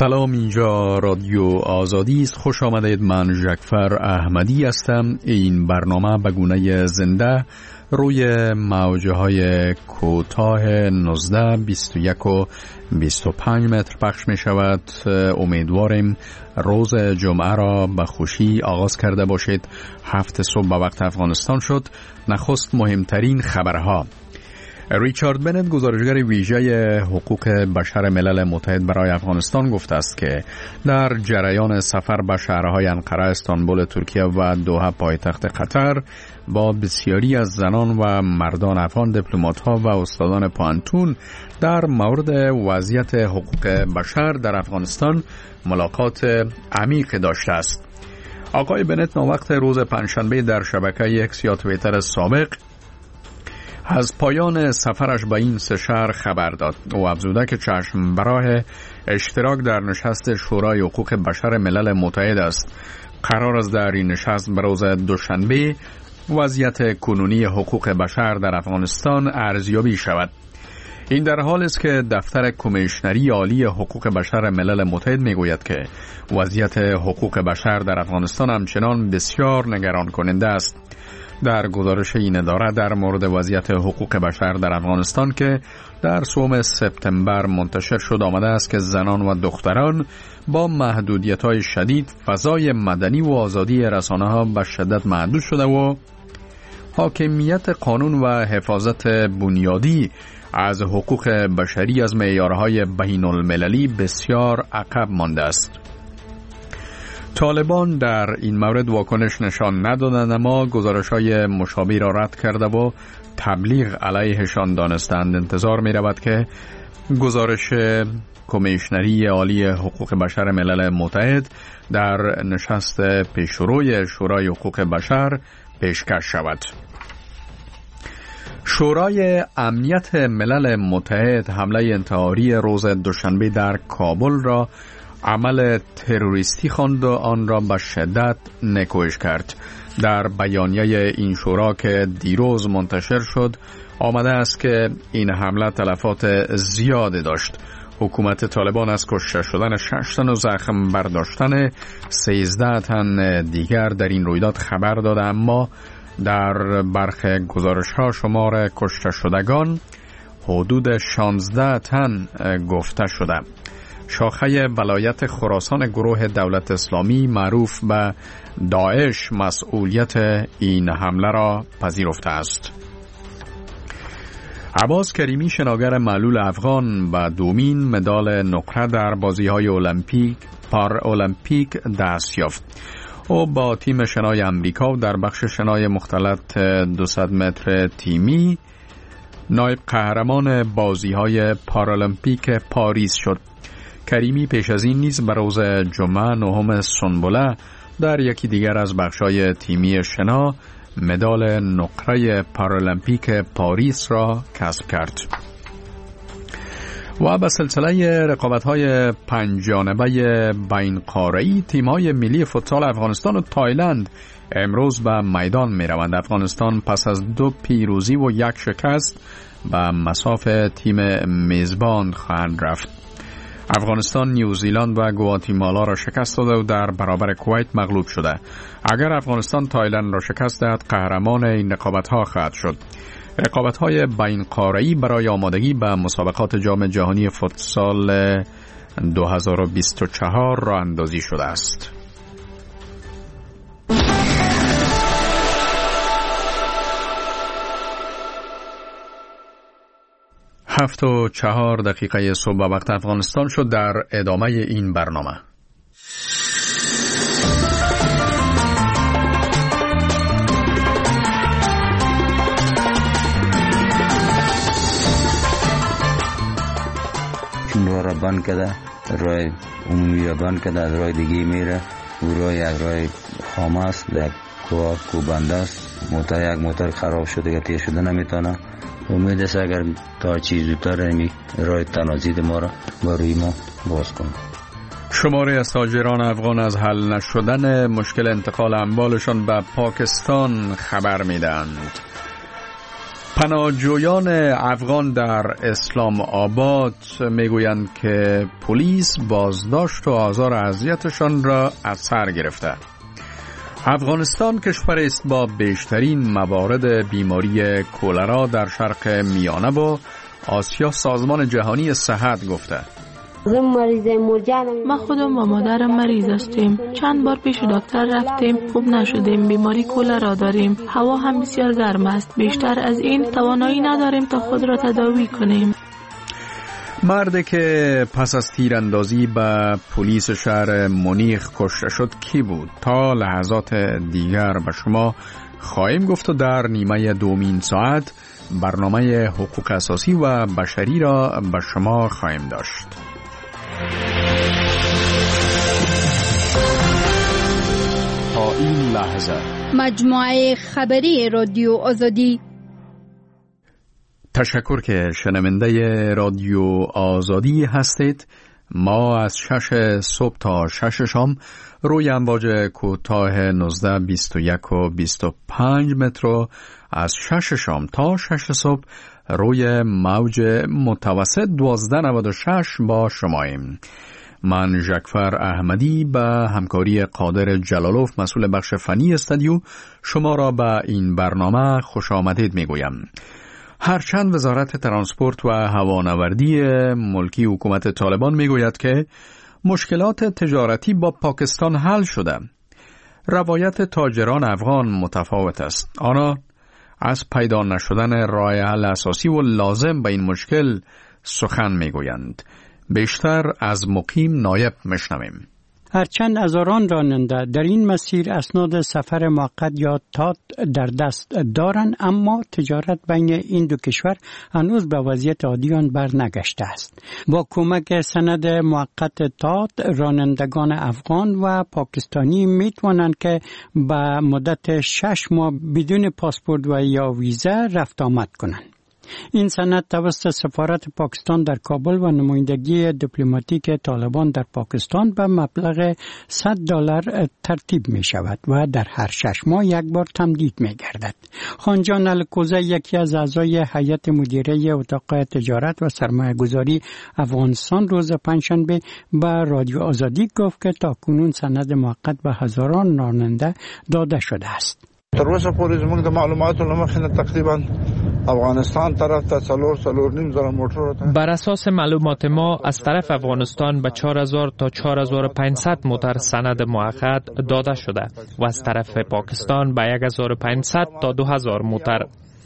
سلام، اینجا رادیو آزادی است. خوش آمدید. من ژکفر احمدی هستم. این برنامه به گونه زنده روی موجه های کوتاه 19، 21 و 25 متر پخش می شود. امیدواریم روز جمعه را به خوشی آغاز کرده باشید. 7 صبح به وقت افغانستان شد. نخست مهمترین خبرها. ریچارد بنت، گزارشگر ویژه حقوق بشر ملل متحد برای افغانستان، گفته است که در جریان سفر به شهرهای انقره، استانبول ترکیه و دوحه پایتخت قطر با بسیاری از زنان و مردان افغان، دیپلمات‌ها و استادان پانتون در مورد وضعیت حقوق بشر در افغانستان ملاقات عمیق داشته است. آقای بنت ناوقت روز پنجشنبه در شبکه اکس یا توییتر سابق از پایان سفرش به این سه شهر خبر داد. او افزوده که چشم براه اشتراک در نشست شورای حقوق بشر ملل متحد است. قرار است در این نشست به روز دوشنبه وضعیت کنونی حقوق بشر در افغانستان ارزیابی شود. این در حالی است که دفتر کمیشنری عالی حقوق بشر ملل متحد میگوید که وضعیت حقوق بشر در افغانستان همچنان بسیار نگران کننده است. در گزارش این اداره در مورد وضعیت حقوق بشر در افغانستان که در 3 سپتامبر منتشر شد آمده است که زنان و دختران با محدودیت‌های شدید، فضای مدنی و آزادی رسانه‌ها به شدت محدود شده و حاکمیت قانون و حفاظت بنیادی از حقوق بشری از معیارهای بین‌المللی بسیار عقب مانده است. طالبان در این مورد واکنش نشان ندادند، اما گزارش‌های مشابه را رد کرده و تبلیغ علیهشان دانستند. انتظار می‌رود که گزارش کمیشنری عالی حقوق بشر ملل متحد در نشست پیشروی شورای حقوق بشر پیشکش شود. شورای امنیت ملل متحد حمله انتحاری روز دوشنبه در کابل را عمل تروریستی خواند و آن را به شدت نکوهش کرد. در بیانیه این شورا که دیروز منتشر شد آمده است که این حمله تلفات زیادی داشت. حکومت طالبان از کشته شدن 6 تن و زخم برداشتن 13 تن دیگر در این رویداد خبر داده، اما در برخی گزارش‌ها شمار کشته شدگان حدود 16 تن گفته شده. شاخه ولایت خراسان گروه دولت اسلامی معروف به داعش مسئولیت این حمله را پذیرفته است. عباس کریمی، شناگر معلول افغان، به دومین مدال نقره در بازی‌های پارالمپیک دست یافت. او با تیم شنای امریکا در بخش شنای مختلط 200 متر تیمی نایب قهرمان بازی‌های پارالمپیک پاریس شد. کریمی پیش از این نیز به روز جمعه 9 سنبله در یکی دیگر از بخش‌های تیمی شنا مدال نقره پارالمپیک پاریس را کسب کرد. و به سلسله رقابت‌های 5 جانبه بین‌قاره‌ای تیم‌های ملی فوتسال افغانستان و تایلند امروز به میدان می‌روند. افغانستان پس از 2 پیروزی و 1 شکست به مصاف تیم میزبان خواهند رفت. افغانستان نیوزیلند و گواتیمالا را شکست داده و در برابر کویت مغلوب شده. اگر افغانستان تایلند را شکست دهد قهرمان این رقابت‌ها خواهد شد. رقابت‌های بین‌قاره‌ای برای آمادگی به مسابقات جام جهانی فوتسال 2024 راه اندازی شده است. 7:04 صبح به وقت افغانستان شد. در ادامه این برنامه چون راه بند کرده، راه عمومی را بند کرده، از راه دیگه میره. او راه یک راه خامه است، یک کوبنده است. یک موتور خراب شده که تیر شده نمیتونه. امید است اگر تا چیز زودتر راه تنازید ما را با روی ما باز کنه. شماری از تاجران افغان از حل نشدن مشکل انتقال اموالشان به پاکستان خبر میدهند. پناهجویان افغان در اسلام آباد میگویند که پلیس بازداشت و آزار و اذیتشان را از سر گرفته. افغانستان کشوری است با بیشترین موارد بیماری کولرا در شرق میانه و آسیا. سازمان جهانی صحت گفته ما خودم و مادرم مریض هستیم. چند بار پیش دکتر رفتیم، خوب نشدیم. بیماری کولرا داریم. هوا هم بسیار گرم است. بیشتر از این توانایی نداریم تا خود را تداوی کنیم. مردی که پس از تیراندازی به پلیس شهر مونیخ کشته شد کی بود؟ تا لحظات دیگر به شما خواهیم گفت و در نیمه دومین ساعت برنامه حقوق اساسی و بشری را به شما خواهیم داشت. تا این لحظه مجموعه خبری رادیو آزادی. تشکر که شنونده رادیو آزادی هستید. ما از 6 صبح تا 6 شام روی امواج کوتاه 19, 21 و 25 متر، از 6 شام تا 6 صبح روی موج متوسط 1296 با شماییم. من ژکفر احمدی به همکاری قادر جلالوف مسئول بخش فنی استودیو شما را به این برنامه خوش آمدید میگویم. هرچند وزارت ترانسپورت و هوانوردی ملکی حکومت طالبان میگوید که مشکلات تجارتی با پاکستان حل شده، روایت تاجران افغان متفاوت است. آنها از پیدا نشدن راه حل اساسی و لازم به این مشکل سخن میگویند. بیشتر از مقیم نایب میشنویم. هرچند هزاران راننده در این مسیر اسناد سفر موقت یا تات در دست دارند، اما تجارت بین این دو کشور هنوز به وضعیت عادی آن برنگشته است. با کمک سند موقت تات، رانندگان افغان و پاکستانی می توانند که به مدت 6 ماه بدون پاسپورت و یا ویزا رفت آمد کنند. این سند توسط سفارت پاکستان در کابل و نمایندگی دیپلماتیک طالبان در پاکستان به مبلغ $100 ترتیب می شود و در هر 6 ماه یک بار تمدید می گردد. خانجان الکوزه، یکی از اعضای هیئت مدیره اتاق تجارت و سرمایه گذاری افغانستان، روز پنجشنبه به رادیو آزادی گفت که تاکنون سند موقت به هزاران راننده داده شده است. تر اوسه پورې زموږ د معلوماتو له مخې نه تقریبا افغانستان طرف ته 4.5 موتور. بر اساس معلومات ما از طرف افغانستان به 4000 تا 4500 موتر سند موقت داده شده و از طرف پاکستان به 1500 تا 2000 موتر.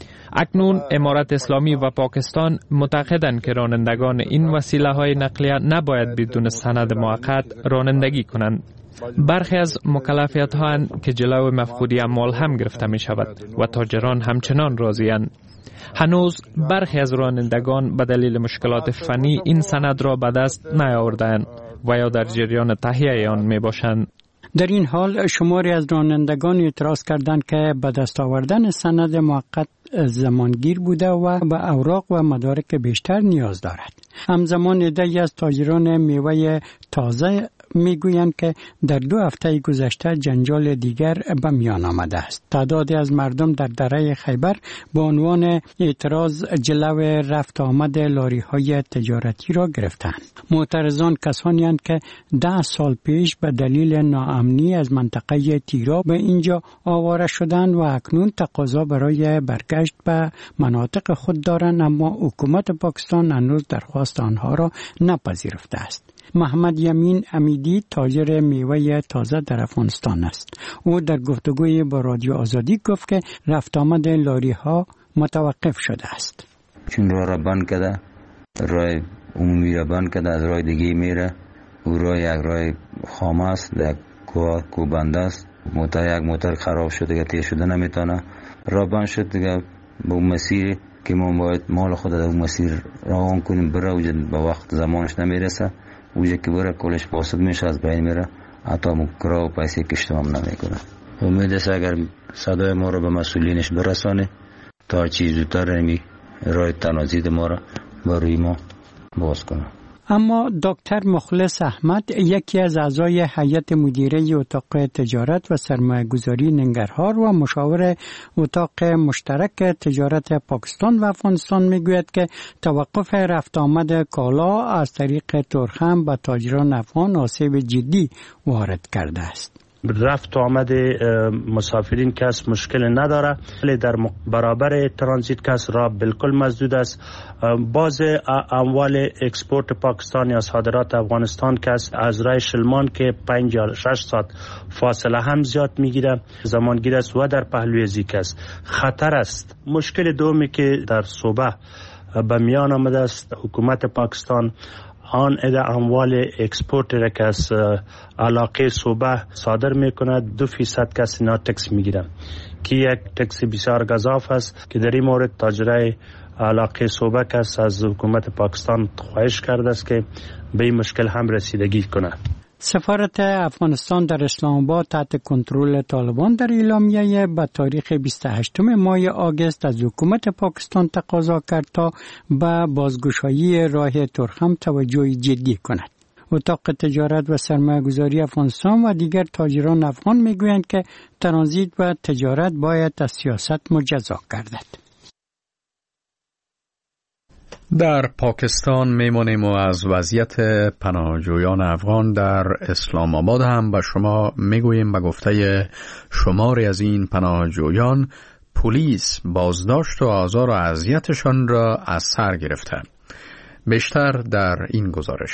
اکنون امارت اسلامی و پاکستان معتقدند که رانندگان این وسیله های نقلیه نباید بدون سند موقت رانندگی کنند. برخی از مکلفیت ها که جلو مفقودی اموال هم گرفته می شود و تاجران همچنان راضی اند. هنوز برخی از رانندگان به دلیل مشکلات فنی این سند را به دست نیاوردند و یا در جریان تهیه آن می باشند. در این حال شماری از رانندگان اعتراض کردند که به دست آوردن سند موقت زمانگیر بوده و به اوراق و مدارک بیشتر نیاز دارد. همزمان عده‌ای از تاجران میوه تازه میگویند که در 2 هفته گذشته جنجال دیگر به میان آمده است. تعدادی از مردم در دره خیبر به عنوان اعتراض جلو رفت آمد لاری های تجارتی را گرفتند. معترضان کسانی اند که 10 سال پیش به دلیل ناامنی از منطقه تیرا به اینجا آواره شدند و اکنون تقاضا برای برگشت به مناطق خود دارند، اما حکومت پاکستان هنوز درخواست آنها را نپذیرفته است. محمد یمین امیدی تاجر میوه تازه در افغانستان است. او در گفتگوی با رادیو آزادی گفت که رفت آمد لاری ها متوقف شده است. چون راه را بند کرده، راه عمومی را بند کرده، از راه دیگه میره. او راه یک راه خامه است، یک کوبنده است. یک موتر خراب شده که تیر شده نمیتونه. راه بند شد دیگه. به اون مسیر که ما باید مال خود در اون مسیر روان کنیم بره، اوجه به وقت زمانش نمیرسه. اوجه که بره کلش فاسد میشه، از بین میره، حتی مکرا و پیسه کشته هم نمیکنه. امید است اگر صدای ما رو به مسئولینش برسانه تا چیز زودتر راه تنازید ما رو با روی ما باز کنه. اما دکتر مخلص احمد، یکی از اعضای هیئت مدیره اتاق تجارت و سرمایه‌گذاری ننگرهار و مشاور اتاق مشترک تجارت پاکستان و افغانستان میگوید که توقف رفت آمد کالا از طریق تورخم به تاجران افغان آسیب جدی وارد کرده است. رفت و آمد مسافرین کس مشکل نداره، ولی در برابر ترانزیت کس را بالکل مسدود است. باز اموال اکسپورت پاکستان یا صادرات افغانستان کس از راه شلمان که 5 یا 6 ساعت فاصله هم زیاد میگیره زمانگیر است و در پهلوی زیک است. خطر است. مشکل دومی که در صوبه به میان آمده است، حکومت پاکستان آن اموال اکسپورت را که از علاقه صوبه صادر میکند 2% کسی اینا تکس میگیرن که یک تکس بسیار گزاف است که در این مورد تاجرای علاقه صوبه کس از حکومت پاکستان خواهش کرده است که به این مشکل هم رسیدگی کند. سفارت افغانستان در اسلام آباد تحت کنترل طالبان در اعلامیه به تاریخ 28 ماه آگوست از حکومت پاکستان تقاضا کرد تا به بازگشایی راه تورخم توجه جدی کند. اتاق تجارت و سرمایه‌گذاری افغانستان و دیگر تاجران افغان میگویند که ترانزیت و تجارت باید از سیاست مجزا گردد. در پاکستان میمانیم و از وضعیت پناهجویان افغان در اسلام آباد هم به شما میگوییم. به گفته شماری از این پناهجویان، پلیس بازداشت و آزار و اذیتشان را از سر گرفته. بیشتر در این گزارش.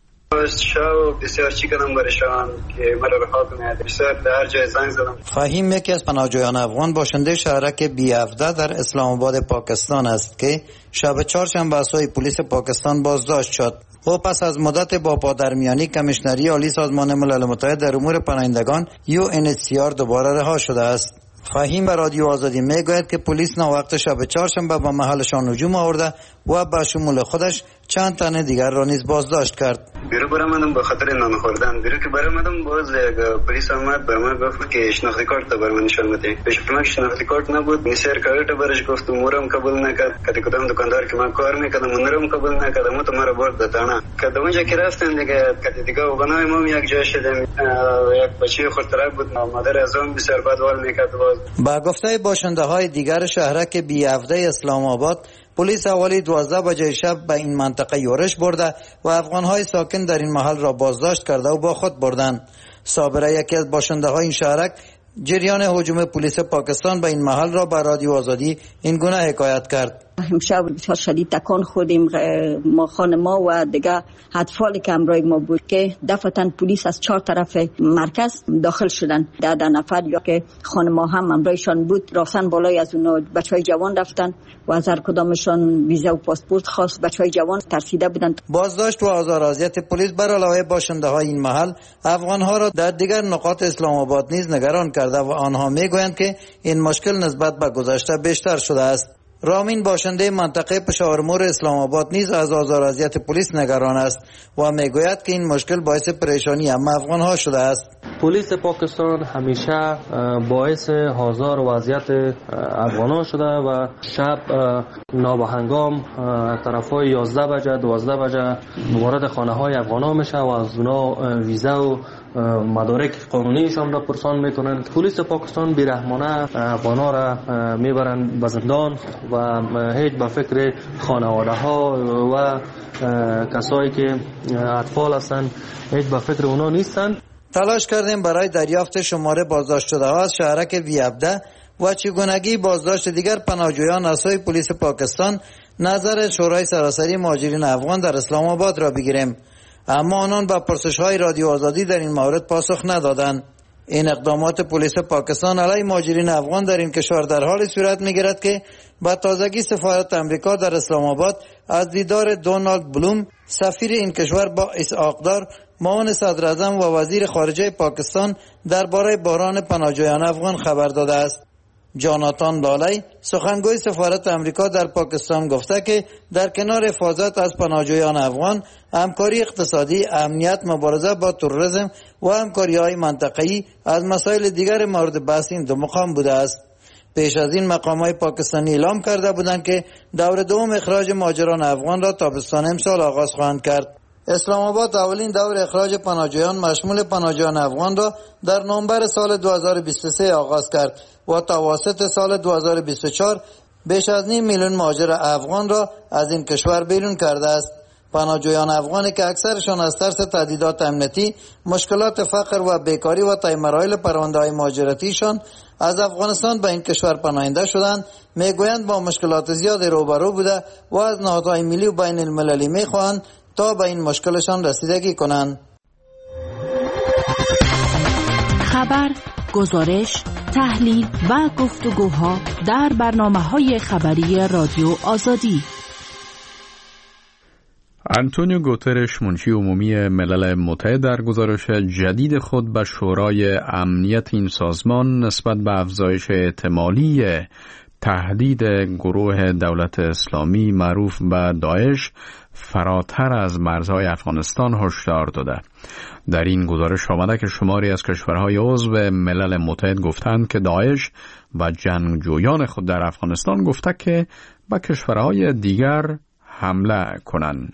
بسیار چی کردم برشان که مرا رها کنه. بسیار در جای زنگ زدم. فهیم یکی از پناهجویان افغان باشنده شهرک B17 در اسلام آباد پاکستان است که شب چهارشنبه از سوی پلیس پاکستان بازداشت شد. او پس از مدت با پادرمیانی کمیشنری عالی سازمان ملل متحد در امور پناهندگان UNHCR دوباره رها شده است. فهیم به رادیو آزادی میگوید که پلیس وقت شب چهارشنبه به محلشان هجوم آورده و به شمول خودش چند تن دیگر را نیز بازداشت کرد. بیرو برآمدم به خاطر نان خوردن. بیرو که برآمدم باز پلیس آمد بر من گفت که شناختی کارت بر من نشان بده. پیش من شناختی کارت نبود. نسیر کارت برش گفت مورم قبول نکرد. کدی کدام دکاندار که من کار میکردم اونم قبول نکردم. تو مرا برد دتانا. که اونجا که رفتم دیگه کدی دیگه بنای ما یک جای شدم. یک بچه خردترک بود. مادر از اون بسیار بدوال میکرد. با گفته باشنده های دیگر شهرک B17 اسلام آباد، پلیس حوالی 12 بجه شب به این منطقه یورش برده و افغان‌های ساکن در این محل را بازداشت کرده و با خود بردند. صابره یکی از باشنده های این شهرک جریان هجوم پلیس پاکستان به این محل را به رادیو آزادی این گونه حکایت کرد. امشب بسیار شدید تکان خوردیم، ما خانما و دیگه اطفالی که همراه ما بود که دفعتاً پلیس از 4 طرف مرکز داخل شدن. 10 نفر یا که خانما هم همراهشان بود رفتن بالای از اونا. بچهای جوان رفتن و از هر کدامشان ویزا و پاسپورت خواست. بچهای جوان ترسیده بودن. بازداشت و آزار و اذیت پلیس بر علاوه باشنده های این محل افغان‌ها را در دیگر نقاط اسلام آباد نیز نگران کرده و آنها میگویند که این مشکل نسبت به گذشته بیشتر شده است. رامین باشنده منطقه پشاورمور اسلام آباد نیز از آزار و اذیت پلیس نگران است و میگوید که این مشکل باعث پریشانی هم افغان‌ها شده است. پلیس پاکستان همیشه باعث آزار و اذیت افغان‌ها شده و شب نابهنگام طرفای 11 بجه 12 بجه وارد خانه‌های افغان‌ها میشه و از اونا ویزا و مدارک قانونیشان را پرسان میکنن. پلیس پاکستان بیرحمانه افغان‌ها را میبرن به زندان و هیچ به فکر خانواده ها و کسایی که اطفال هستند هیچ به فکر اونا نیستند. تلاش کردیم برای دریافت شماره بازداشت شده ها از شهرک B17 و چگونگی بازداشت دیگر پناهجویان از سوی پلیس پاکستان نظر شورای سراسری مهاجرین افغان در اسلام آباد را بگیریم، اما آنان به پرسش‌های رادیو آزادی در این مورد پاسخ ندادند. این اقدامات پلیس پاکستان علیه مهاجرین افغان در این کشور در حال صورت می‌گیرد که با تازگی سفارت امریکا در اسلام آباد از دیدار دونالد بلوم سفیر این کشور با اسحاقدار معاون صدر اعظم و وزیر خارجه پاکستان درباره بحران پناهجویان افغان خبر داده است. جاناتان لالی سخنگوی سفارت امریکا در پاکستان گفته که در کنار حفاظت از پناهجویان افغان، همکاری اقتصادی، امنیت، مبارزه با تروریسم و همکاری‌های منطقه‌ای از مسائل دیگر مورد بحث این دو مقام بوده است. پیش از این مقام‌های پاکستانی اعلام کرده بودند که دور دوم اخراج مهاجران افغان را تابستان امسال آغاز خواهند کرد. اسلام آباد اولین دور اخراج پناهجویان مشمول پناهجویان افغان را در نوامبر سال 2023 آغاز کرد و تا واسط سال 2024 بیش از 9 میلیون مهاجر افغان را از این کشور بیرون کرده است. پناهجویان افغانی که اکثرشان از ترس تهدیدات امنیتی، مشکلات فقر و بیکاری و طی مراحل پرونده‌های مهاجرتیشان از افغانستان به این کشور پناهنده شدند، میگویند با مشکلات زیادی روبرو بوده و از نهادهای ملی و بین المللی میخواهند تا به این مشکلشان رسیدگی کنند. خبر، گزارش، تحلیل و گفتگوها در برنامه‌های خبری رادیو آزادی. آنتونیو گوترش منشی عمومی ملل متحد در گزارش جدید خود به شورای امنیت این سازمان نسبت به افزایش احتمالی تهدید گروه دولت اسلامی معروف به داعش فراتر از مرزهای افغانستان هشدار داده. در این گزارش آمده که شماری از کشورهای عضو ملل متحد گفتند که داعش و جنگجویان خود در افغانستان گفته که به کشورهای دیگر حمله کنند.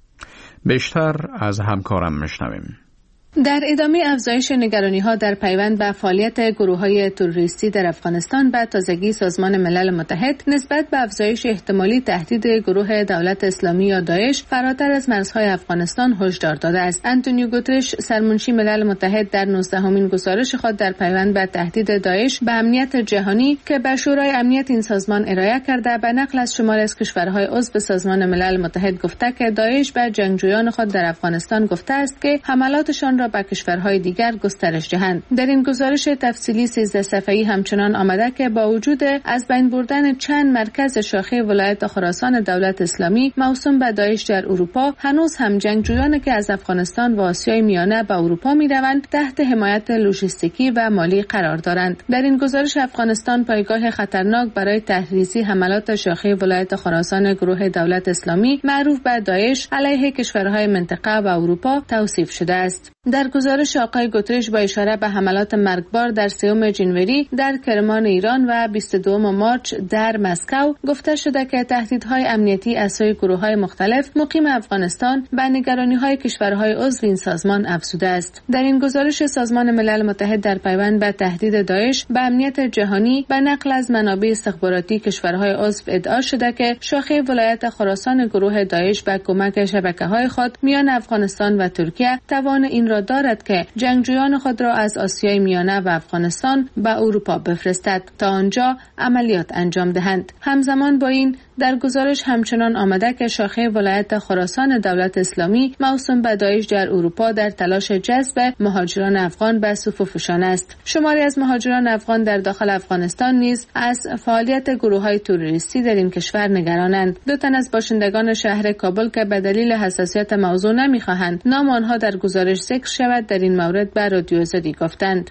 بیشتر از همکارم میشنویم. در ادامه افزایش نگرانی‌ها در پیوند به فعالیت گروه‌های تروریستی در افغانستان به تازگی سازمان ملل متحد نسبت به افزایش احتمالی تهدید گروه دولت اسلامی یا داعش فراتر از مرزهای افغانستان هشدار داده است. آنتونیو گوترش سرمنشی ملل متحد در 19مین گزارش خود در پیوند به تهدید داعش به امنیت جهانی که به شورای امنیت این سازمان ارائه کرده به نقل از شماری از کشورهای عضو سازمان ملل متحد گفته که داعش به جنگجویان خود در افغانستان گفته است که حملاتشان را به کشورهای دیگر گسترش دهند. در این گزارش تفصیلی 13 صفحه‌ای همچنان آمده که با وجود از بین بردن چند مرکز شاخه ولایت خراسان دولت اسلامی موسوم به داعش در اروپا، هنوز هم جنگجویانی که از افغانستان و آسیای میانه به اروپا می‌روند تحت حمایت لوجستیکی و مالی قرار دارند. در این گزارش افغانستان پایگاه خطرناک برای تحریزی حملات شاخه ولایت خراسان گروه دولت اسلامی معروف به داعش علیه کشورهای منطقه و اروپا توصیف شده است. در گزارش آقای گوترش با اشاره به حملات مرگبار در 3 جنوری در کرمان ایران و 22 مارچ در مسکو گفته شده که تهدیدهای امنیتی از سوی گروه‌های مختلف مقیم افغانستان به نگرانی‌های کشورهای عضو این سازمان افزوده است. در این گزارش سازمان ملل متحد در پیوند به تهدید داعش به امنیت جهانی به نقل از منابع استخباراتی کشورهای عضو ادعا شده که شاخه ولایت خراسان گروه داعش به کمک شبکه‌های خود میان افغانستان و ترکیه توان این را دارد که جنگجویان خود را از آسیای میانه و افغانستان به اروپا بفرستد تا آنجا عملیات انجام دهند. همزمان با این در گزارش همچنان آمده که شاخه ولایت خراسان دولت اسلامی موسوم به داعش در اروپا در تلاش جذب مهاجران افغان به صفوفشان است. شماری از مهاجران افغان در داخل افغانستان نیز از فعالیت گروه‌های تروریستی در این کشور نگرانند. 2 تن از باشندگان شهر کابل که به دلیل حساسیت موضوع نمی‌خواهند نام آنها در گزارش ذکر شود در این مورد به رادیو آزادی گفتند.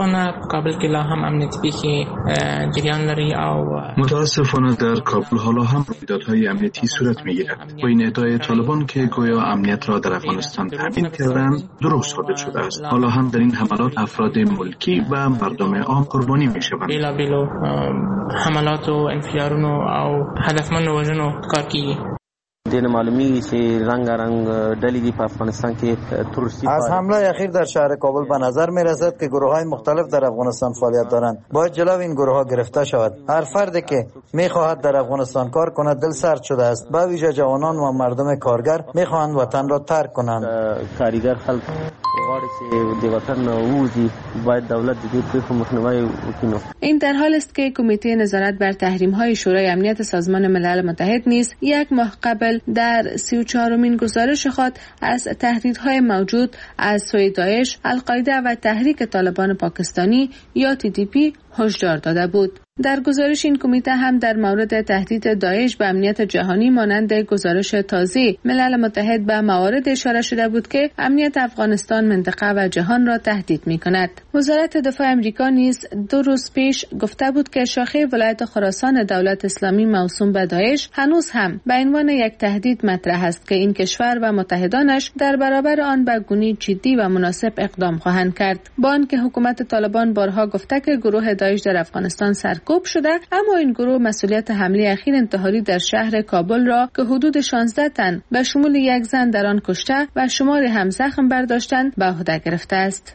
متاسفانه در کابل حالا هم رویدادهای امنیتی صورت می‌گیرد. با این ادعای طالبان که گویا امنیت را در افغانستان تامین کردند درست ثابت شده است. حالا هم در این حملات افراد ملکی و مردم عام قربانی می‌شوند. حملات و انفجارونو او هدفمند وژنو کار کیږي. دین معلومی چې رنگ ډلې دی په افغانستان کې تروریستی. از حمله اخیر در شهر کابل به نظر می رسد که گروه‌های مختلف در افغانستان فعالیت دارند. باید جلو این گروه‌ها گرفته شود. هر فردی که می‌خواهد در افغانستان کار کند دل سرد شده است. به ویژه جوانان و مردم کارگر می‌خواهند وطن را ترک کنند. کارگر خلک غواړي چې د وطن ووځي، باید دولت د دې پیښو مخنیوی وکړي. این در حال است که کمیته نظارت بر تحریم‌های شورای امنیت سازمان ملل متحد نیز یک ماه قبل در 34مین گزارش خود از تهدیدهای موجود از سوی داعش، القاعده و تحریک طالبان پاکستانی یا TTP هشدار داده بود. در گزارش این کمیته هم در مورد تهدید داعش به امنیت جهانی مانند گزارش تازه ملل متحد به موارد اشاره شده بود که امنیت افغانستان، منطقه و جهان را تهدید می‌کند. وزارت دفاع آمریکا نیز 2 روز پیش گفته بود که شاخه ولایت خراسان دولت اسلامی موسوم به داعش هنوز هم به عنوان یک تهدید مطرح است که این کشور و متحدانش در برابر آن به گونه‌ای جدی و مناسب اقدام خواهند کرد. با آنکه حکومت طالبان بارها گفته که گروه داعش در افغانستان سرکوب تعقیب شده، اما این گروه مسئولیت حمله اخیر انتحاری در شهر کابل را که حدود 16 تن به شمول یک زن در آن کشته و شماری هم زخم برداشتند به عهده گرفته است.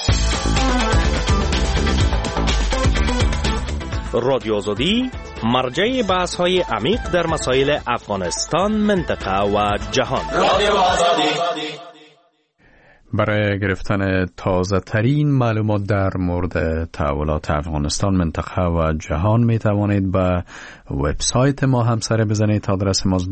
رادیو آزادی مرجع بحث‌های عمیق در مسائل افغانستان، منطقه و جهان. رادیو آزادی. برای گرفتن تازه ترین معلومات در مورد تحولات افغانستان، منطقه و جهان می توانید به وبسایت ما هم سر بزنید. آدرس ما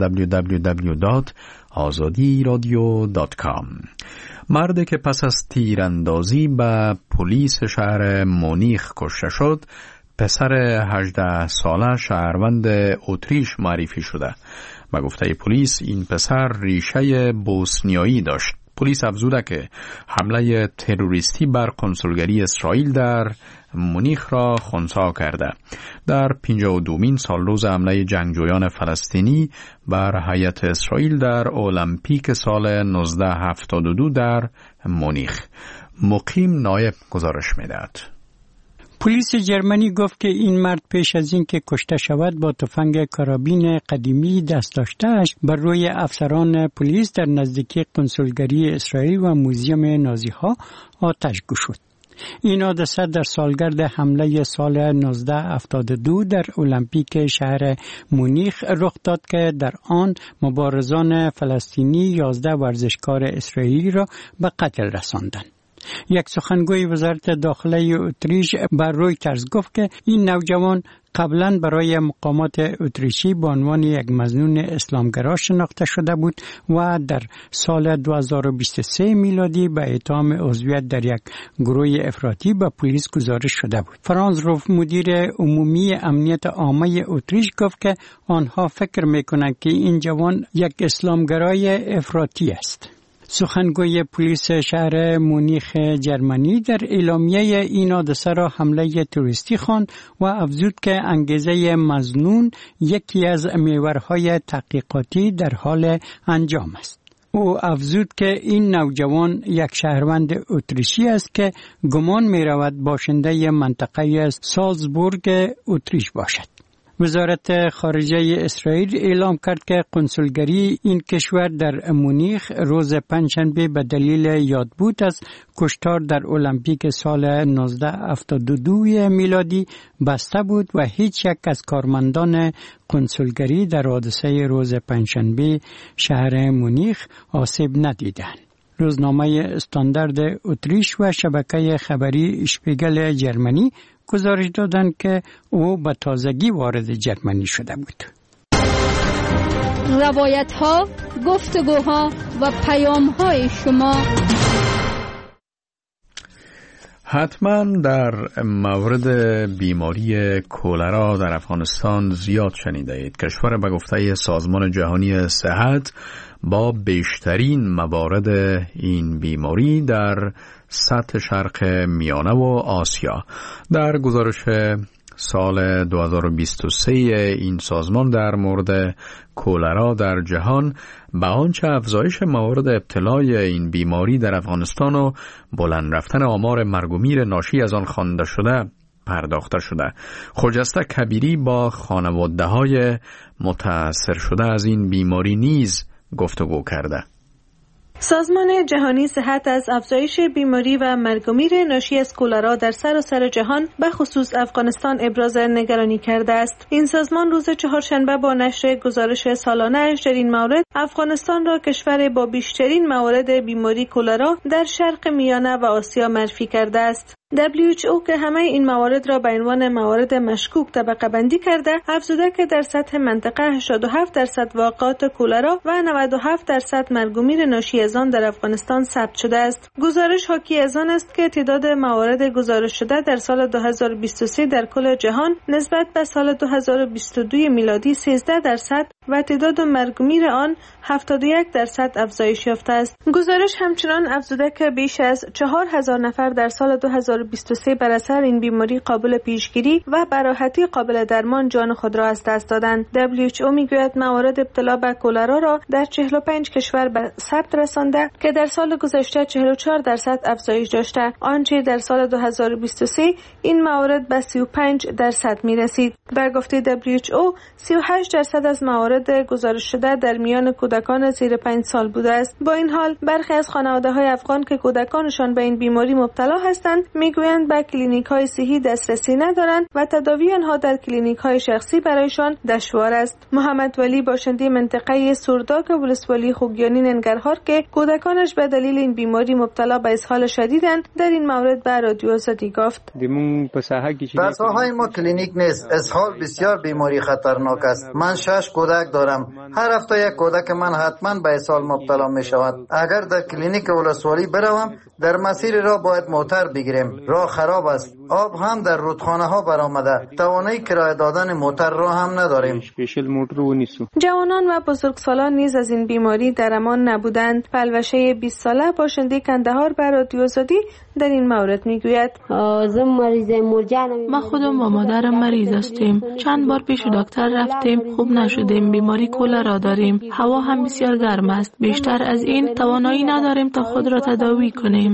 www.azadiradio.com. مردی که پس از تیراندازی به پلیس شهر مونیخ کشته شد، پسر 18 ساله شهروند اتریش معرفی شده. به گفته پلیس این پسر ریشه بوسنیایی داشت. پلیس افزوده که حمله تروریستی بر کنسولگری اسرائیل در مونیخ را خنثی کرده. در 52مین سالروز حمله جنگجویان فلسطینی بر هیئت اسرائیل در المپیک سال 1972 در مونیخ. مقیم نایب گزارش می‌دهد. پلیس جرمنی گفت که این مرد پیش از این که کشته شود با تفنگ کارابین قدیمی دست داشته‌اش بر روی افسران پلیس در نزدیکی کنسولگری اسرائیل و موزیم نازی‌ها آتش گشود. این حادثه در سالگرد حمله سال 1972 در المپیک شهر مونیخ رخ داد که در آن مبارزان فلسطینی 11 ورزشکار اسرائیلی را به قتل رساندند. یک سخنگوی وزارت داخله اتریش بر رویترز گفت که این نوجوان قبلا برای مقامات اتریشی به عنوان یک مظنون اسلامگرا شناخته شده بود و در سال 2023 میلادی به اتهام عضویت در یک گروه افراطی به پلیس گزارش شده بود. فرانز روف، مدیر عمومی امنیت عامه اتریش، گفت که آنها فکر میکنند که این جوان یک اسلامگرای افراطی است. سخنگوی پلیس شهر مونیخ جرمنی در اعلامیه این حادثه را حمله تروریستی خواند و افزود که انگیزه مظنون یکی از محورهای تحقیقاتی در حال انجام است. او افزود که این نوجوان یک شهروند اتریشی است که گمان می رود باشنده منطقه سالزبورگ اتریش باشد. وزارت خارجه اسرائیل اعلام کرد که کنسولگری این کشور در مونیخ روز پنجشنبه به دلیل یادبود از کشتار در المپیک سال 1972 میلادی بسته بود و هیچ یک از کارمندان کنسولگری در حادثه روز پنجشنبه شهر مونیخ آسیب ندیدند. روزنامه استاندارد اتریش و شبکه خبری اشپیگل جرمنی گزارش دادند که او به تازگی وارد جرمنی شده بود. روایت ها، گفتگوها و پیام های شما حتما در مورد بیماری کولرا در افغانستان زیاد شنیده اید. کشور به گفته سازمان جهانی صحت با بیشترین موارد این بیماری در سطح شرق میانه و آسیا. در گزارش سال 2023 این سازمان در مورد کولرا در جهان به آنچه افزایش موارد ابتلای این بیماری در افغانستان و بلند رفتن آمار مرگ و میر ناشی از آن خوانده شده پرداخته شده. خجسته کبیری با خانواده‌های متاثر شده از این بیماری نیز گفتگو کرده. سازمان جهانی صحت از افزایش بیماری و مرگ و میر ناشی از کولرا در سراسر جهان به خصوص افغانستان ابراز نگرانی کرده است. این سازمان روز چهارشنبه با نشر گزارش سالانه در این مورد افغانستان را کشور با بیشترین موارد بیماری کولرا در شرق میانه و آسیا معرفی کرده است. WHO که همه این موارد را به عنوان موارد مشکوک طبقه بندی کرده، افزوده که در سطح منطقه 87% واقعات کولرا و 97% مرگ و میر ناشی از آن در افغانستان ثبت شده است. گزارش حاکی از آن است که تعداد موارد گزارش شده در سال 2023 در کل جهان نسبت به سال 2022 میلادی 13% و تعداد مرگ و میر آن 71% افزایش یافته است. گزارش همچنان افزوده که بیش از 4000 نفر در سال 2023 2023 بر اثر این بیماری قابل پیشگیری و به راحتی قابل درمان جان خود را از دست دادند. WHO میگوید موارد ابتلا به کولرا را در 45 کشور به ثبت رسانده که در سال گذشته 44% افزایش داشته، آنچه در سال 2023 این موارد به 35% می رسید. به گفته WHO 38% از موارد گزارش شده در میان کودکان زیر 5 سال بوده است. با این حال برخی از خانواده‌های افغان که کودکانشان به این بیماری مبتلا هستند میگویند به کلینیک‌های صحی دسترسی ندارند و تداوی آنها در کلینیک‌های شخصی برایشان دشوار است. محمد ولی باشنده منطقه سرداک ولسوالی خوگیانی ننگرهار که کودکانش به دلیل این بیماری مبتلا به اسهال شدیدند در این مورد به رادیو آزادی گفت: در ساحه ما کلینیک نیست. اسهال بسیار بیماری خطرناک است. من 6 کودک دارم. هر هفته یک کودک من حتما به اسهال مبتلا می شود. اگر در کلینیک ولسوالی بروم در مسیر راه باید موتر بگیریم. راه خراب است. آب هم در رودخانه ها برآمده. توانایی کرایه دادن موتر را هم نداریم. جوانان و بزرگسالان نیز از این بیماری در امان نبودند. پلوشه 20 ساله باشنده کندهار به رادیو آزادی در این مورد میگوید: ما خودم و مادرم مریض هستیم. چند بار پیش دکتر رفتیم، خوب نشدیم. بیماری کولرا داریم. هوا هم بسیار گرم است. بیشتر از این توانایی نداریم تا خود را تداوی کنیم.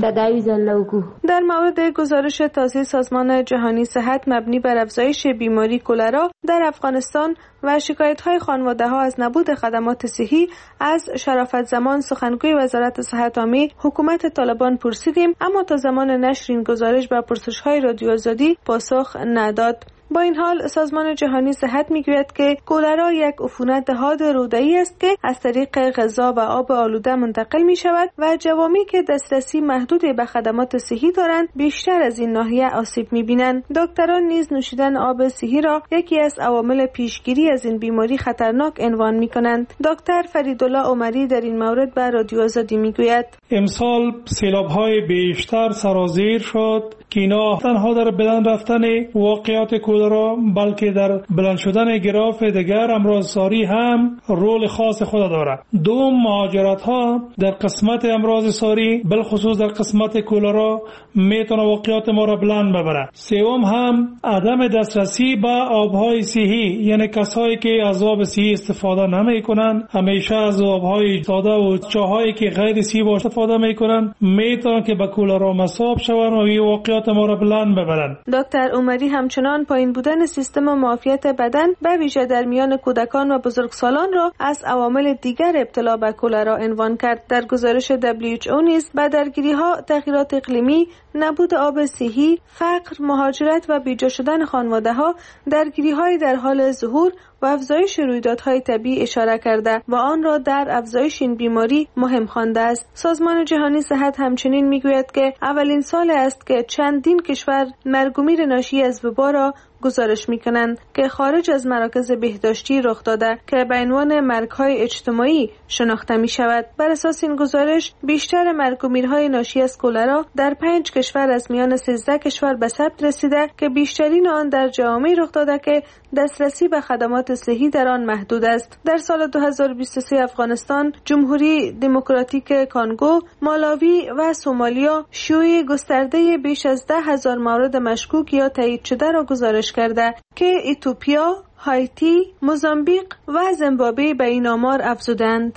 در مورد گزارش تازه سازمان جهانی صحت مبنی بر افزایش بیماری کولرا در افغانستان و شکایت‌های خانواده‌ها از نبود خدمات صحی از شرافت زمان سخنگوی وزارت صحت عامه حکومت طالبان پرسیدیم، اما تا زمان نشر این گزارش به پرسش‌های رادیو آزادی پاسخ نداد. با این حال سازمان جهانی صحت میگوید که کولرا یک عفونت حاد روده‌ای است که از طریق غذا و آب آلوده منتقل می شود و جوامعی که دسترسی محدود به خدمات صحی دارند بیشتر از این ناحیه آسیب می‌بینند. دکتران نیز نوشیدن آب صحی را یکی از عوامل پیشگیری از این بیماری خطرناک عنوان می‌کنند. دکتر فریدالله عمری در این مورد به رادیو آزادی میگوید: امسال سیلاب‌های بیشتر سرازیر شد که اینا تنها در بلند رفتن واقعات کولرا بلکه در بلند شدن گراف دیگر امراض‌ساری هم رول خاص خود دارد. دوم، مهاجرت ها در قسمت امراض ساری بالخصوص در قسمت کولرا میتونه واقعات ما را بلند ببره. سوم هم عدم دسترسی به آبهای صحی، یعنی کسایی که از آب صحی استفاده نمیکنن همیشه از آبهای ساده و چاهایی که غیر صحی استفاده میکنن میتونه که به کولرا مصاب شون و این واقعات ما را بلند ببرن. دکتر عمری همچنان پایین بودن سیستم معافیت بدن به ویژه در میان کودکان و بزرگسالان را از عوامل دیگر ابتلا به کولرا عنوان کرد. در گزارش WHO نیز به درگیری‌ها تغییرات اقلیمی، نبود آب صحی، فقر، مهاجرت و بیجا شدن خانواده‌ها درگیری‌های در حال ظهور و افزایش رویدادهای طبیعی اشاره کرده و آن را در افزایش این بیماری مهم خوانده است. سازمان جهانی صحت همچنین میگوید که اولین سال است که چندین کشور مرگ و میر ناشی از وبا را گزارش می‌کنند که خارج از مراکز بهداشتی رخ داده که به عنوان مرگ‌های اجتماعی شناخته می‌شود. بر اساس این گزارش بیشتر مرگ و میرهای ناشی از کولرا در 5 کشور از میان 13 کشور به ثبت رسیده که بیشترین آن در جوامعی رخ داده که دسترسی به خدمات صحی در آن محدود است. در سال 2023 افغانستان، جمهوری دموکراتیک کانگو، مالاوی و سومالیا شیوع گسترده بیش از 10,000 مورد مشکوک یا تایید شده را گزارش کرده که اتیوپیا، هایتی، موزامبیق و زیمبابوه به این آمار افزودند.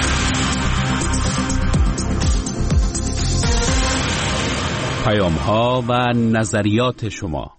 پیام‌ها و نظریات شما.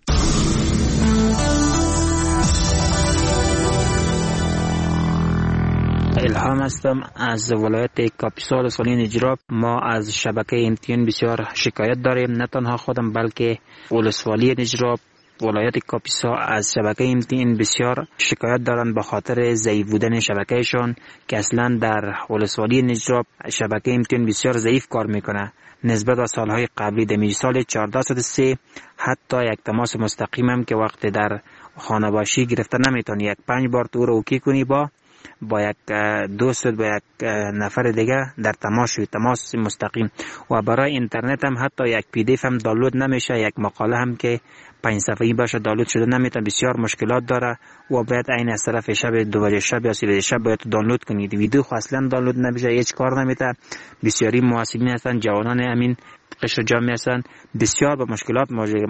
الهام هستم از ولایت کاپیسا ولسوالی نجراب. ما از شبکه MTN بسیار شکایت داریم، نه تنها خودم بلکه ولسوالی نجراب، ولایت کاپیسا از شبکه MTN بسیار شکایت دارند به خاطر ضعیف بودن شبکهشان که اصلا در ولسوالی نجراب شبکه MTN بسیار ضعیف کار میکنه نسبت به سالهای قبلی. در سال 1403 حتی یک تماس مستقیم هم که وقت در خانه باشی گرفته نمیتونی، 5 بار تو رو اوکی کنی با یک دوست با یک نفر دیگه در تماس مستقیم. و برای اینترنت هم حتی یک PDF هم دانلود نمیشه، یک مقاله هم که 5 صفحه‌ای باشه دانلود شده نمیتونه، بسیار مشکلات داره و باید عین از طرف شب 2 شب یا 3 شب باید دانلود کنید. ویدیو خو اصلا دانلود نمیشه، هیچ کار نمیته. بسیاری محصلین هستن، جوانان همین قشر جامعه هستن، بسیار با مشکلات مواجه.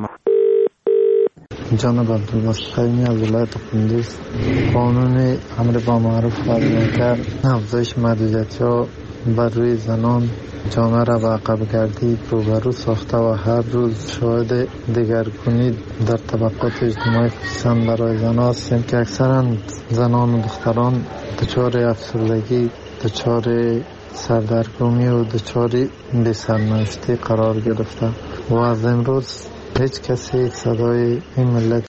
جناب عبدالباسط قیمی از ولایت قندوز، قانون امر با معروف و منکر افزایش محدودیت‌ها بر روی زنان جامعه را به عقب گردی روبرو ساخته و هر روز شاهد دگرگونی در طبقات اجتماعی خصوصا برای زنان هستیم که اکثرا زنان و دختران دچار افسردگی، دچار سردرگمی و دچار بی‌سرنوشتی قرار گرفته و از امروز هیچ کسی صدای این ملت